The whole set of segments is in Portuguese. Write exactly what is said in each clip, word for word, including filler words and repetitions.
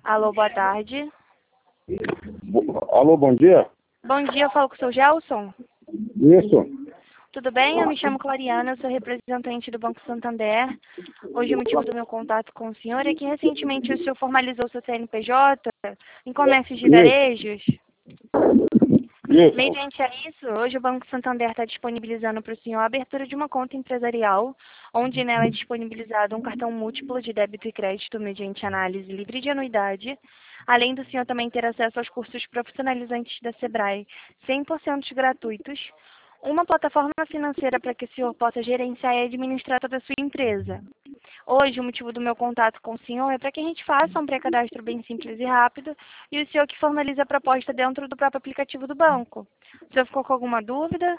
Alô, boa tarde. Bo- Alô, bom dia? Bom dia, eu falo com o seu Gelson. Isso. Tudo bem? Eu me chamo Clariana, eu sou representante do Banco Santander. Hoje o motivo do meu contato com o senhor é que recentemente o senhor formalizou seu C N P J em comércios de Isso. varejos. Isso. Mediante a isso, hoje o Banco Santander está disponibilizando para o senhor a abertura de uma conta empresarial, onde nela é disponibilizado um cartão múltiplo de débito e crédito mediante análise livre de anuidade, além do senhor também ter acesso aos cursos profissionalizantes da Sebrae, cem por cento gratuitos, uma plataforma financeira para que o senhor possa gerenciar e administrar toda a sua empresa. Hoje, o motivo do meu contato com o senhor é para que a gente faça um pré-cadastro bem simples e rápido e o senhor que formalize a proposta dentro do próprio aplicativo do banco. O senhor ficou com alguma dúvida?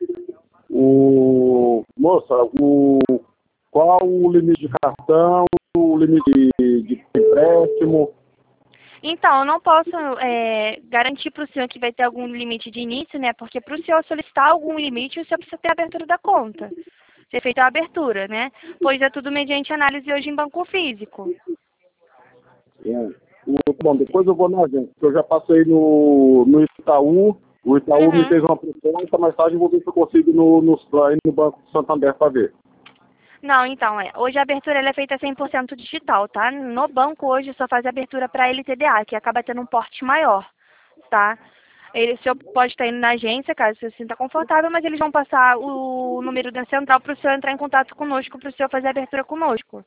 O... Moça, o... qual o limite de cartão, o limite de, de empréstimo? Então, eu não posso é, garantir para o senhor que vai ter algum limite de início, né? Porque para o senhor solicitar algum limite, o senhor precisa ter a abertura da conta. Ser feita a abertura, né? Pois é tudo mediante análise hoje em banco físico. É. O... Bom, depois eu vou na agência, porque eu já passei no, no Itaú, o Itaú me Uhum. fez uma proposta, mais tarde eu vou ver se eu consigo no, no, aí no Banco do Santander para ver. Não, então, é. Hoje a abertura ela é feita cem por cento digital, tá? No banco hoje só faz abertura para L T D A, que acaba tendo um porte maior, tá? Ele, o senhor pode estar indo na agência, caso você se sinta confortável, mas eles vão passar o número da central para o senhor entrar em contato conosco, para o senhor fazer a abertura conosco.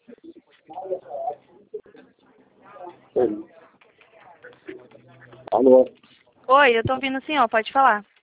Alô? Oi, eu tô ouvindo o senhor, pode falar.